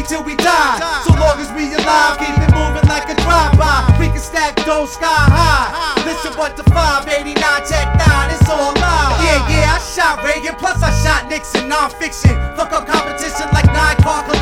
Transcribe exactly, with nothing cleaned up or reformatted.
till we die. So long as we alive, keep it moving like a drive-by. We can stack dough sky high. Listen what the five eighty-nine Tech nine, it's all live. Yeah, yeah, I shot Reagan, plus I shot Nixon, non-fiction. Fuck up competition like nine car